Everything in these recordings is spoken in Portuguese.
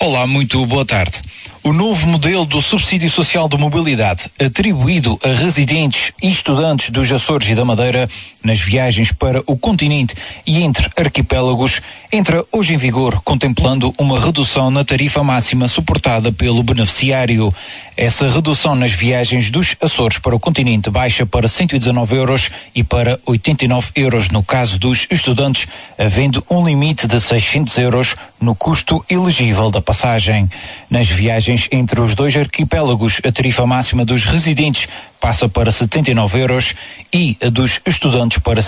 Olá, muito boa tarde. O novo modelo do subsídio social de mobilidade atribuído a residentes e estudantes dos Açores e da Madeira nas viagens para o continente e entre arquipélagos entra hoje em vigor, contemplando uma redução na tarifa máxima suportada pelo beneficiário. Essa redução nas viagens dos Açores para o continente baixa para 119 euros e para 89 euros no caso dos estudantes, havendo um limite de 600 euros no custo elegível da passagem. Nas viagens entre os dois arquipélagos, a tarifa máxima dos residentes passa para 79 euros e a dos estudantes para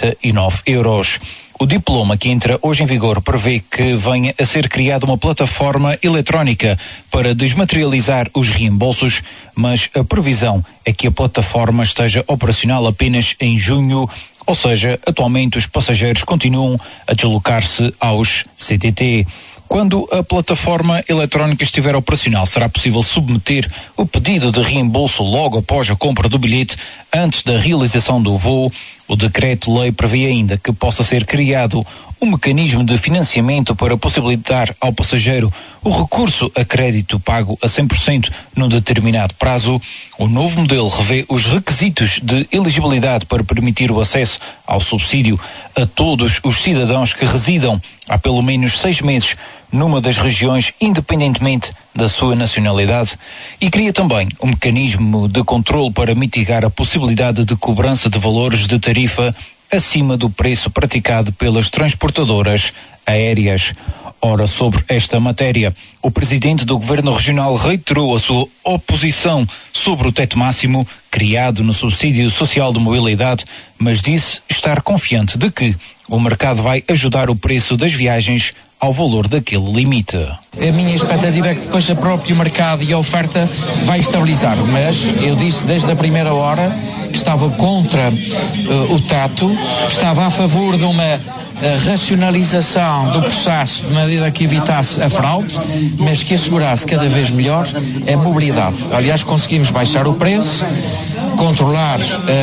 59 euros. O diploma que entra hoje em vigor prevê que venha a ser criada uma plataforma eletrónica para desmaterializar os reembolsos, mas a previsão é que a plataforma esteja operacional apenas em junho, ou seja, atualmente os passageiros continuam a deslocar-se aos CTT. Quando a plataforma eletrónica estiver operacional, será possível submeter o pedido de reembolso logo após a compra do bilhete, antes da realização do voo. O decreto-lei prevê ainda que possa ser criado um mecanismo de financiamento para possibilitar ao passageiro o recurso a crédito pago a 100% num determinado prazo. O novo modelo revê os requisitos de elegibilidade para permitir o acesso ao subsídio a todos os cidadãos que residam há pelo menos 6 meses numa das regiões, independentemente da sua nacionalidade, e cria também um mecanismo de controle para mitigar a possibilidade de cobrança de valores de tarifa acima do preço praticado pelas transportadoras aéreas. Ora, sobre esta matéria, o presidente do Governo Regional reiterou a sua oposição sobre o teto máximo criado no subsídio social de mobilidade, mas disse estar confiante de que o mercado vai ajudar o preço das viagens ao valor daquele limite. A minha expectativa é que depois o próprio mercado e a oferta vai estabilizar, mas eu disse desde a primeira hora que estava contra o teto, estava a favor de uma racionalização do processo de maneira que evitasse a fraude, mas que assegurasse cada vez melhor a mobilidade. Aliás, conseguimos baixar o preço, controlar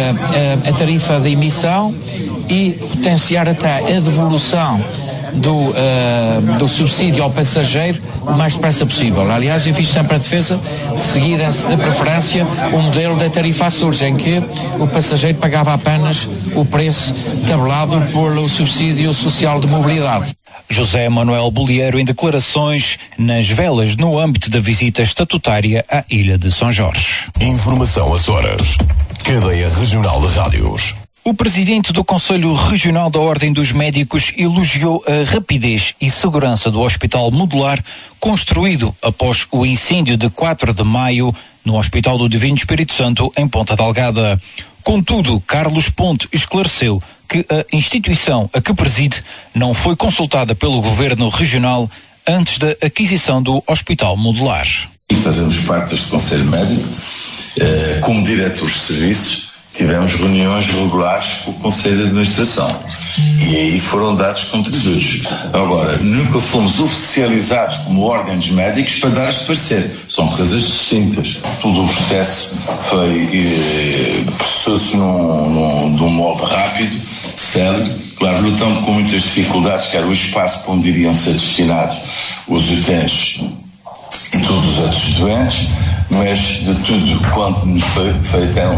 a tarifa de emissão e potenciar até a devolução do subsídio ao passageiro o mais depressa possível. Aliás, eu fiz sempre a defesa de seguir de preferência o modelo da tarifa Açores, em que o passageiro pagava apenas o preço tabelado pelo subsídio social de mobilidade. José Manuel Bolieiro em declarações nas velas no âmbito da visita estatutária à Ilha de São Jorge. Informação Açores. Cadeia Regional de Rádios. O presidente do Conselho Regional da Ordem dos Médicos elogiou a rapidez e segurança do Hospital Modular construído após o incêndio de 4 de maio no Hospital do Divino Espírito Santo em Ponta Delgada. Contudo, Carlos Ponte esclareceu que a instituição a que preside não foi consultada pelo Governo Regional antes da aquisição do Hospital Modular. Fazemos parte deste Conselho Médico, como diretores de serviços. Tivemos reuniões regulares com o Conselho de Administração e aí foram dados contributos. Agora, nunca fomos oficializados como Ordem dos Médicos para dar este parecer. São coisas distintas. Todo o processo processou-se de um modo rápido, célebre, claro, lutando com muitas dificuldades, que era o espaço para onde iriam ser destinados os utentes e todos os outros doentes, mas de tudo quanto nos foi feita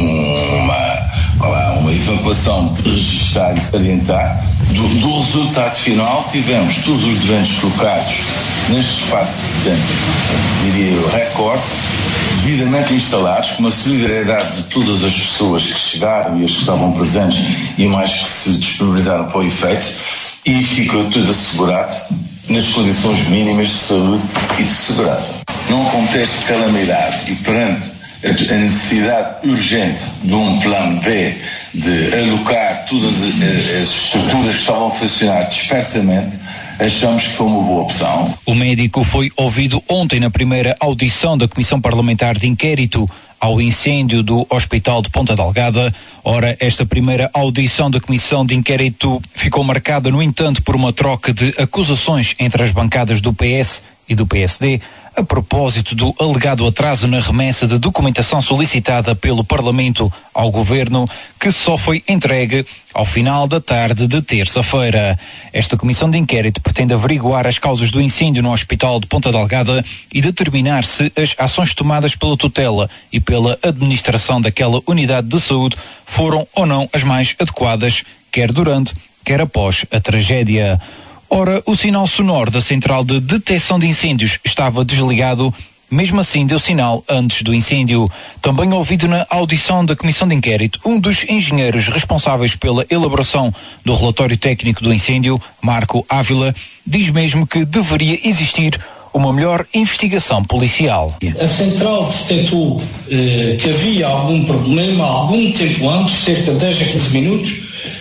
uma evacuação de registrar e salientar. Do resultado final, tivemos todos os doentes colocados neste espaço de tempo, diria eu, recorde, devidamente instalados, com uma solidariedade de todas as pessoas que chegaram e as que estavam presentes e mais que se disponibilizaram para o efeito, e ficou tudo assegurado nas condições mínimas de saúde e de segurança. Num contexto de calamidade e perante a necessidade urgente de um plano B, de alocar todas as estruturas que estavam a funcionar dispersamente, achamos que foi uma boa opção. O médico foi ouvido ontem na primeira audição da Comissão Parlamentar de Inquérito ao incêndio do Hospital de Ponta Delgada. Ora, esta primeira audição da Comissão de Inquérito ficou marcada, no entanto, por uma troca de acusações entre as bancadas do PS e do PSD, a propósito do alegado atraso na remessa de documentação solicitada pelo Parlamento ao Governo, que só foi entregue ao final da tarde de terça-feira. Esta comissão de inquérito pretende averiguar as causas do incêndio no Hospital de Ponta Delgada e determinar se as ações tomadas pela tutela e pela administração daquela unidade de saúde foram ou não as mais adequadas, quer durante, quer após a tragédia. Ora, o sinal sonoro da central de detecção de incêndios estava desligado, mesmo assim deu sinal antes do incêndio. Também ouvido na audição da comissão de inquérito, um dos engenheiros responsáveis pela elaboração do relatório técnico do incêndio, Marco Ávila, diz mesmo que deveria existir uma melhor investigação policial. A central detectou que havia algum problema algum tempo antes, cerca de 10 a 15 minutos,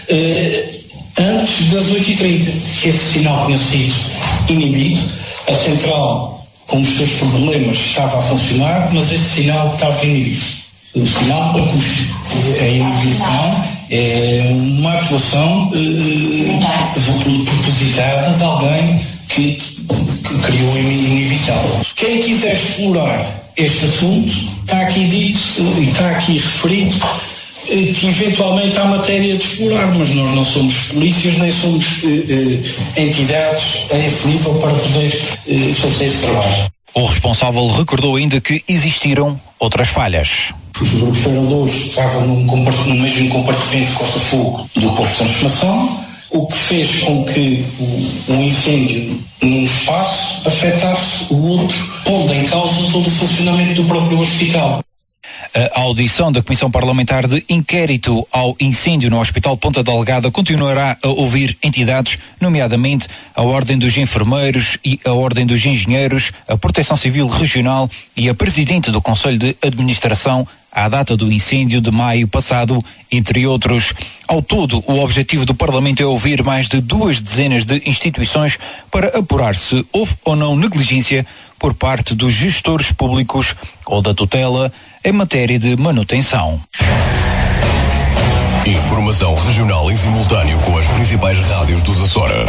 antes das 8h30. Esse sinal tinha sido inibido, a central, com os seus problemas, estava a funcionar, mas esse sinal estava inibido. O sinal acústico. A inibição é uma atuação propositada de alguém que criou a inibição. Quem quiser explorar este assunto, está aqui dito e está aqui referido que eventualmente há matéria de explorar, mas nós não somos polícias nem somos entidades a esse nível para poder fazer esse trabalho. O responsável recordou ainda que existiram outras falhas. Os operadores estavam no mesmo compartimento de corta-fogo do posto de transformação, o que fez com que um incêndio num espaço afetasse o outro, pondo em causa todo o funcionamento do próprio hospital. A audição da Comissão Parlamentar de Inquérito ao Incêndio no Hospital Ponta Delgada continuará a ouvir entidades, nomeadamente a Ordem dos Enfermeiros e a Ordem dos Engenheiros, a Proteção Civil Regional e a Presidente do Conselho de Administração, à data do incêndio de maio passado, entre outros. Ao todo, o objetivo do Parlamento é ouvir mais de 2 dezenas de instituições para apurar se houve ou não negligência por parte dos gestores públicos ou da tutela em matéria de manutenção. Informação regional em simultâneo com as principais rádios dos Açores.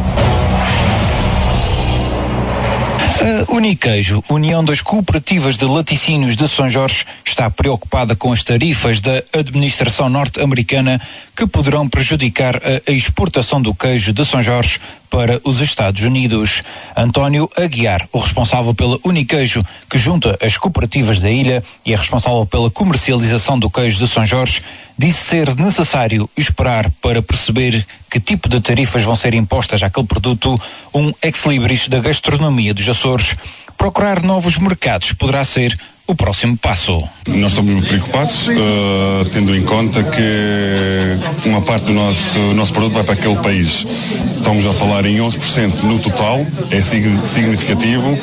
A Uniqueijo, União das Cooperativas de Laticínios de São Jorge, está preocupada com as tarifas da administração norte-americana que poderão prejudicar a exportação do queijo de São Jorge para os Estados Unidos. António Aguiar, o responsável pela Uniqueijo, que junta as cooperativas da ilha e é responsável pela comercialização do queijo de São Jorge, disse ser necessário esperar para perceber que tipo de tarifas vão ser impostas àquele produto, um ex-libris da gastronomia dos Açores. Procurar novos mercados poderá ser o próximo passo. Nós estamos muito preocupados, tendo em conta que uma parte do nosso produto vai para aquele país. Estamos a falar em 11% no total, é significativo.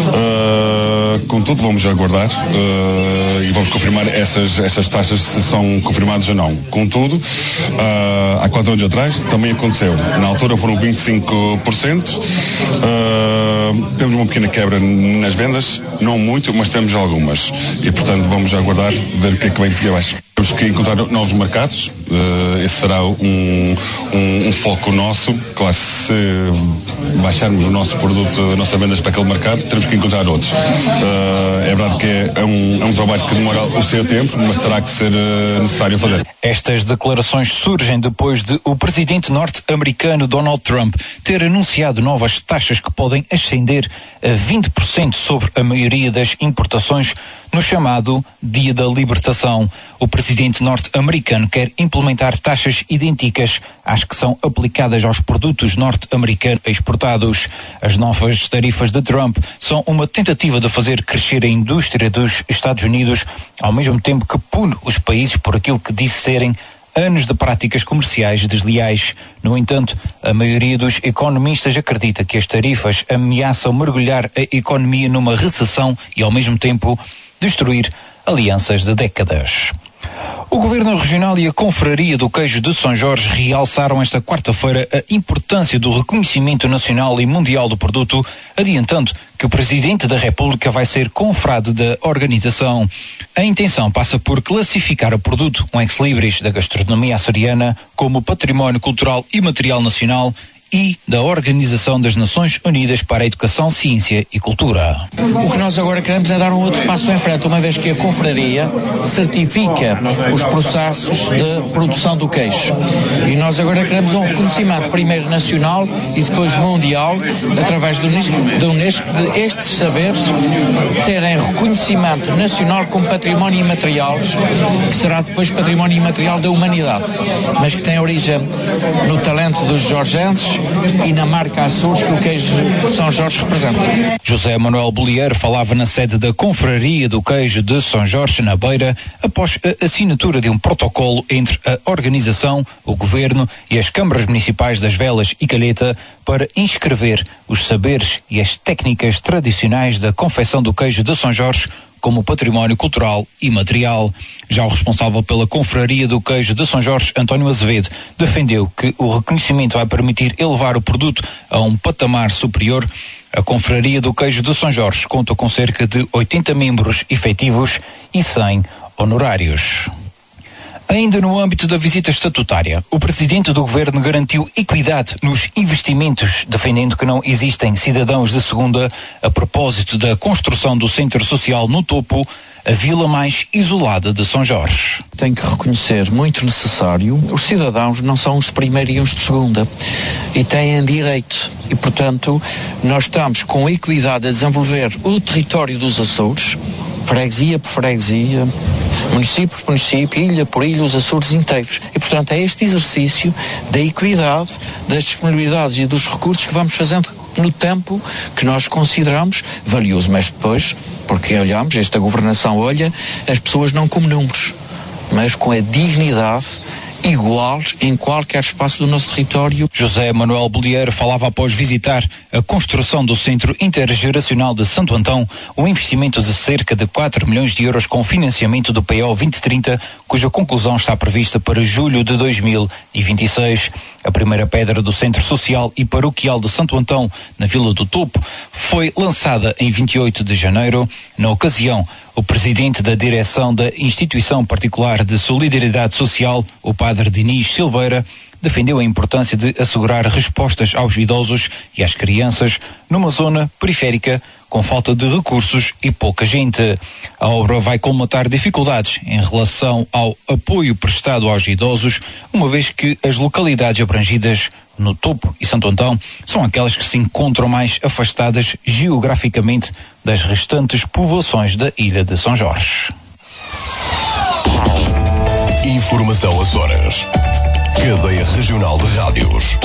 Contudo, vamos aguardar e vamos confirmar essas taxas se são confirmadas ou não. Contudo, há 4 anos atrás também aconteceu. Na altura foram 25%. Temos uma pequena quebra nas vendas, não muito, mas temos algumas. E, portanto, vamos aguardar, ver o que é que vem por baixo. Temos que encontrar novos mercados, esse será um foco nosso. Claro, se baixarmos o nosso produto, as nossas vendas para aquele mercado, temos que encontrar outros. É verdade que é um trabalho que demora o seu tempo, mas terá que ser necessário fazer. Estas declarações surgem depois de o presidente norte-americano Donald Trump ter anunciado novas taxas que podem ascender a 20% sobre a maioria das importações no chamado Dia da Libertação. O presidente norte-americano quer implementar taxas idênticas às que são aplicadas aos produtos norte-americanos exportados. As novas tarifas de Trump são uma tentativa de fazer crescer a indústria dos Estados Unidos, ao mesmo tempo que pune os países por aquilo que disse serem anos de práticas comerciais desleais. No entanto, a maioria dos economistas acredita que as tarifas ameaçam mergulhar a economia numa recessão e, ao mesmo tempo, destruir alianças de décadas. O Governo Regional e a Confraria do Queijo de São Jorge realçaram esta quarta-feira a importância do reconhecimento nacional e mundial do produto, adiantando que o Presidente da República vai ser confrade da organização. A intenção passa por classificar o produto, um ex-libris da gastronomia açoriana, como património cultural e material nacional e da Organização das Nações Unidas para a Educação, Ciência e Cultura. O que nós agora queremos é dar um outro passo em frente, uma vez que a confraria certifica os processos de produção do queijo. E nós agora queremos um reconhecimento, primeiro nacional e depois mundial, através da Unesco, de estes saberes terem reconhecimento nacional como património imaterial, que será depois património imaterial da humanidade, mas que tem origem no talento dos jorgenses e na marca Açores que o queijo de São Jorge representa. José Manuel Bolieiro falava na sede da Confraria do Queijo de São Jorge, na Beira, após a assinatura de um protocolo entre a organização, o governo e as câmaras municipais das Velas e Calheta para inscrever os saberes e as técnicas tradicionais da confecção do queijo de São Jorge como património cultural e material. Já o responsável pela Confraria do Queijo de São Jorge, António Azevedo, defendeu que o reconhecimento vai permitir elevar o produto a um patamar superior. A Confraria do Queijo de São Jorge conta com cerca de 80 membros efetivos e 100 honorários. Ainda no âmbito da visita estatutária, o presidente do governo garantiu equidade nos investimentos, defendendo que não existem cidadãos de segunda a propósito da construção do centro social no Topo, a vila mais isolada de São Jorge. Tenho que reconhecer, muito necessário, os cidadãos não são os de primeira e os de segunda e têm direito e, portanto, nós estamos com equidade a desenvolver o território dos Açores, freguesia por freguesia, município por município, ilha por ilha, os Açores inteiros. E, portanto, é este exercício da equidade, das disponibilidades e dos recursos que vamos fazendo no tempo que nós consideramos valioso. Mas depois, porque olhamos, esta governação olha as pessoas não como números, mas com a dignidade igual em qualquer espaço do nosso território. José Manuel Bolieiro falava após visitar a construção do Centro Intergeracional de Santo Antão, um investimento de cerca de 4 milhões de euros com financiamento do PO 2030, cuja conclusão está prevista para julho de 2026. A primeira pedra do Centro Social e Paroquial de Santo Antão, na Vila do Topo, foi lançada em 28 de janeiro. Na ocasião, o presidente da direção da Instituição Particular de Solidariedade Social, o padre Diniz Silveira, defendeu a importância de assegurar respostas aos idosos e às crianças numa zona periférica com falta de recursos e pouca gente. A obra vai colmatar dificuldades em relação ao apoio prestado aos idosos, uma vez que as localidades abrangidas no Topo e Santo Antão são aquelas que se encontram mais afastadas geograficamente das restantes povoações da ilha de São Jorge. Informação Açores. Cadeia Regional de Rádios.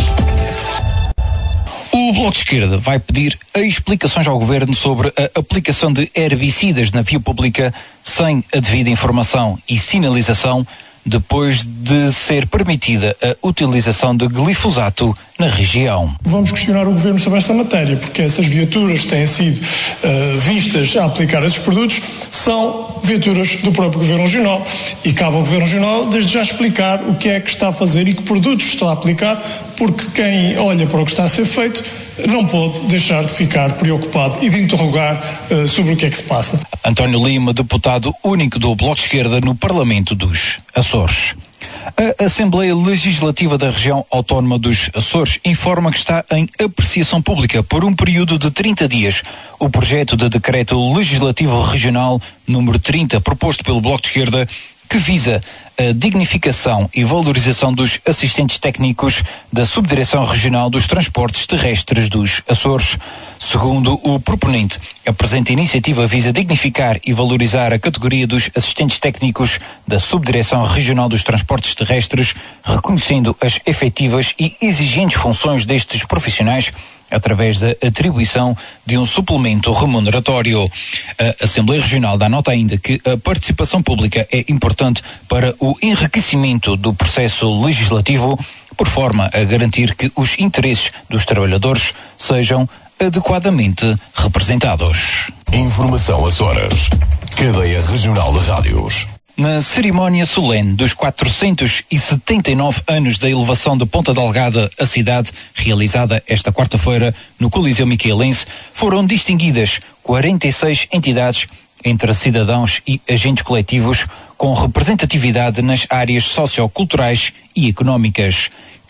O Bloco de Esquerda vai pedir explicações ao Governo sobre a aplicação de herbicidas na via pública sem a devida informação e sinalização, depois de ser permitida a utilização de glifosato na região. Vamos questionar o Governo sobre esta matéria, porque essas viaturas que têm sido vistas a aplicar esses produtos são viaturas do próprio Governo Regional e cabe ao Governo Regional desde já explicar o que é que está a fazer e que produtos está a aplicar, porque quem olha para o que está a ser feito não pode deixar de ficar preocupado e de interrogar sobre o que é que se passa. António Lima, deputado único do Bloco de Esquerda no Parlamento dos Açores. A Assembleia Legislativa da Região Autónoma dos Açores informa que está em apreciação pública por um período de 30 dias o projeto de decreto legislativo regional número 30, proposto pelo Bloco de Esquerda, que visa a dignificação e valorização dos assistentes técnicos da Subdireção Regional dos Transportes Terrestres dos Açores. Segundo o proponente, a presente iniciativa visa dignificar e valorizar a categoria dos assistentes técnicos da Subdireção Regional dos Transportes Terrestres, reconhecendo as efetivas e exigentes funções destes profissionais através da atribuição de um suplemento remuneratório. A Assembleia Regional dá nota ainda que a participação pública é importante para o enriquecimento do processo legislativo, por forma a garantir que os interesses dos trabalhadores sejam adequadamente representados. Informação Açores. Cadeia Regional de Rádios. Na cerimónia solene dos 479 anos da elevação de Ponta Delgada à cidade, realizada esta quarta-feira no Coliseu Miquelense, foram distinguidas 46 entidades entre cidadãos e agentes coletivos com representatividade nas áreas socioculturais e económicas.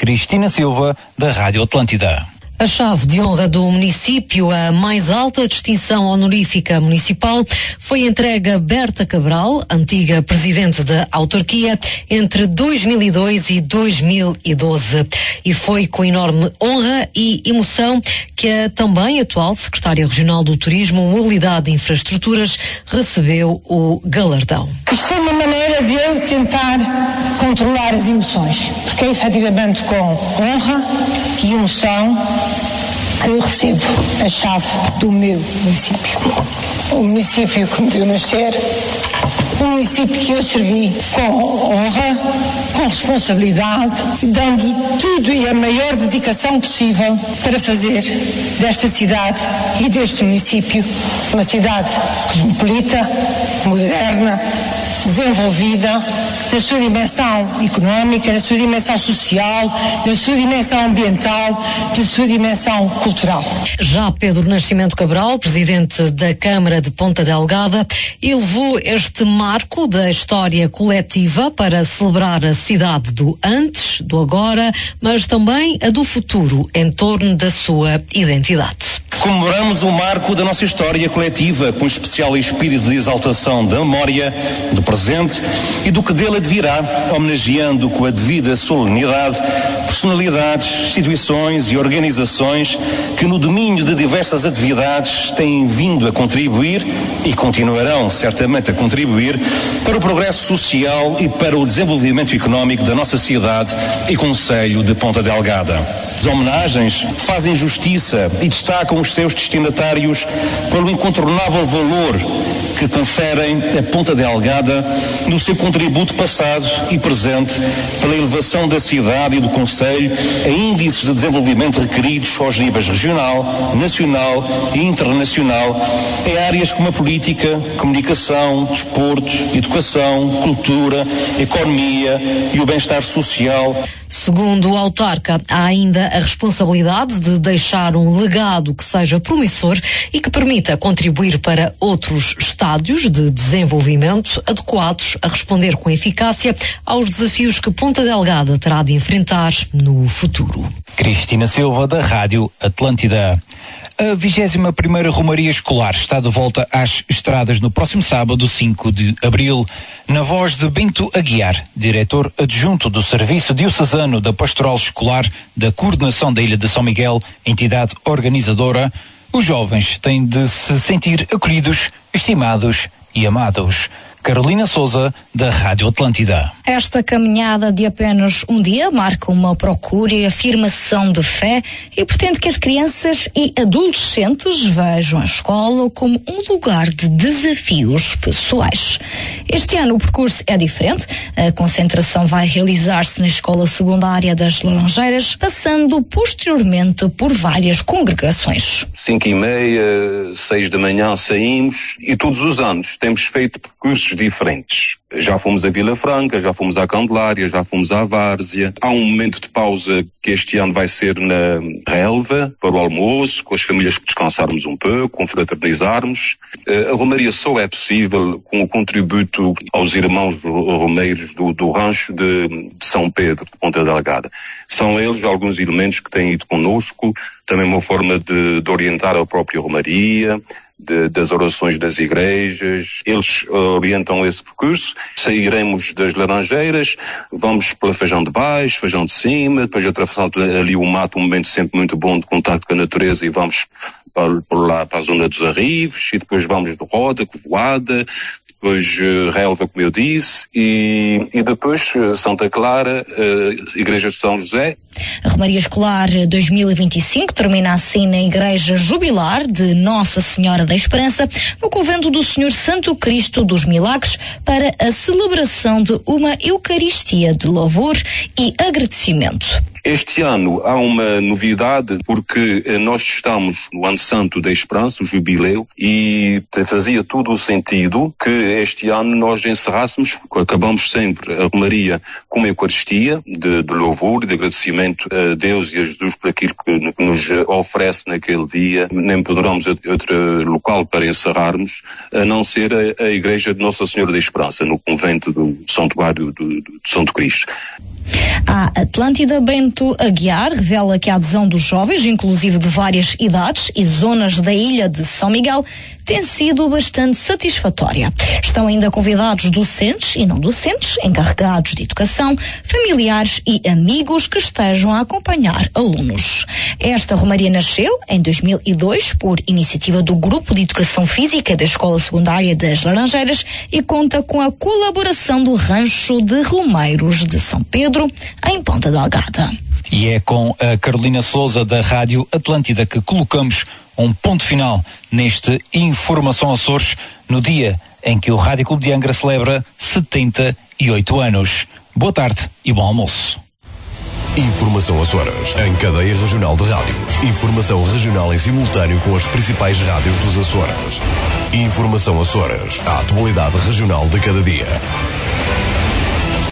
Cristina Silva, da Rádio Atlântida. A chave de honra do município, a mais alta distinção honorífica municipal, foi entregue a Berta Cabral, antiga presidente da autarquia, entre 2002 e 2012. E foi com enorme honra e emoção que a também atual secretária regional do Turismo, Mobilidade e Infraestruturas recebeu o galardão. Isto foi uma maneira de eu tentar controlar as emoções, porque é efetivamente com honra e emoção que eu recebo a chave do meu município. O município que me viu nascer, o município que eu servi com honra, com responsabilidade, dando tudo e a maior dedicação possível para fazer desta cidade e deste município uma cidade cosmopolita, moderna, desenvolvida na sua dimensão económica, na sua dimensão social, na sua dimensão ambiental, na sua dimensão cultural. Já Pedro Nascimento Cabral, presidente da Câmara de Ponta Delgada, elevou este marco da história coletiva para celebrar a cidade do antes, do agora, mas também a do futuro em torno da sua identidade. Comemoramos o marco da nossa história coletiva, com especial espírito de exaltação da memória, do presente e do que dele advirá, homenageando com a devida solenidade personalidades, instituições e organizações que no domínio de diversas atividades têm vindo a contribuir e continuarão certamente a contribuir para o progresso social e para o desenvolvimento económico da nossa cidade e concelho de Ponta Delgada. As homenagens fazem justiça e destacam os seus destinatários pelo incontornável valor que conferem a Ponta Delgada no seu contributo passado e presente pela elevação da cidade e do concelho a índices de desenvolvimento requeridos aos níveis regional, nacional e internacional em áreas como a política, comunicação, desporto, educação, cultura, economia e o bem-estar social. Segundo o autarca, há ainda a responsabilidade de deixar um legado que seja promissor e que permita contribuir para outros estádios de desenvolvimento adequados a responder com eficácia aos desafios que Ponta Delgada terá de enfrentar no futuro. Cristina Silva, da Rádio Atlântida. A 21ª Romaria Escolar está de volta às estradas no próximo sábado, 5 de abril. Na voz de Bento Aguiar, diretor adjunto do Serviço Diocesano da Pastoral Escolar da Coordenação da Ilha de São Miguel, entidade organizadora, os jovens têm de se sentir acolhidos, estimados e amados. Carolina Souza, da Rádio Atlântida. Esta caminhada de apenas um dia marca uma procura e afirmação de fé e pretende que as crianças e adolescentes vejam a escola como um lugar de desafios pessoais. Este ano o percurso é diferente. A concentração vai realizar-se na Escola Secundária das Laranjeiras, passando posteriormente por várias congregações. 5h30, 6 da manhã saímos e todos os anos temos feito percursos diferentes. Já fomos a Vila Franca, já fomos à Candelária, já fomos à Várzea. Há um momento de pausa que este ano vai ser na relva, para o almoço, com as famílias que descansarmos um pouco, confraternizarmos. A romaria só é possível com o contributo aos irmãos romeiros do rancho de São Pedro, de Ponta Delgada. São eles alguns elementos que têm ido connosco, também uma forma de orientar a própria romaria, das orações das igrejas. Eles orientam esse percurso. Sairemos das Laranjeiras, vamos pela Feijão de Baixo, Feijão de Cima, depois atravessando ali o mato, um momento sempre muito bom de contacto com a natureza, e vamos por lá para a zona dos Arrives, e depois vamos de Roda, Covoada, depois relva, como eu disse, e depois Santa Clara, Igreja de São José. A Romaria Escolar 2025 termina assim na Igreja Jubilar de Nossa Senhora da Esperança, no Convento do Senhor Santo Cristo dos Milagres, para a celebração de uma Eucaristia de louvor e agradecimento. Este ano há uma novidade, porque nós estamos no Ano Santo da Esperança, o Jubileu, e fazia todo o sentido que este ano nós encerrássemos, acabamos sempre a Romaria com uma Eucaristia de louvor e de agradecimento a Deus e a Jesus por aquilo que nos oferece naquele dia. Nem poderemos outro local para encerrarmos, a não ser a Igreja de Nossa Senhora da Esperança, no Convento do Santuário de Santo Cristo. A Atlântida, Bento Aguiar revela que a adesão dos jovens, inclusive de várias idades e zonas da ilha de São Miguel, tem sido bastante satisfatória. Estão ainda convidados docentes e não docentes, encarregados de educação, familiares e amigos que estejam a acompanhar alunos. Esta romaria nasceu em 2002 por iniciativa do Grupo de Educação Física da Escola Secundária das Laranjeiras e conta com a colaboração do Rancho de Romeiros de São Pedro, em Ponta Delgada. E é com a Carolina Sousa da Rádio Atlântida que colocamos um ponto final neste Informação Açores, no dia em que o Rádio Clube de Angra celebra 78 anos. Boa tarde e bom almoço. Informação Açores, em cadeia regional de rádios. Informação regional em simultâneo com as principais rádios dos Açores. Informação Açores, a atualidade regional de cada dia.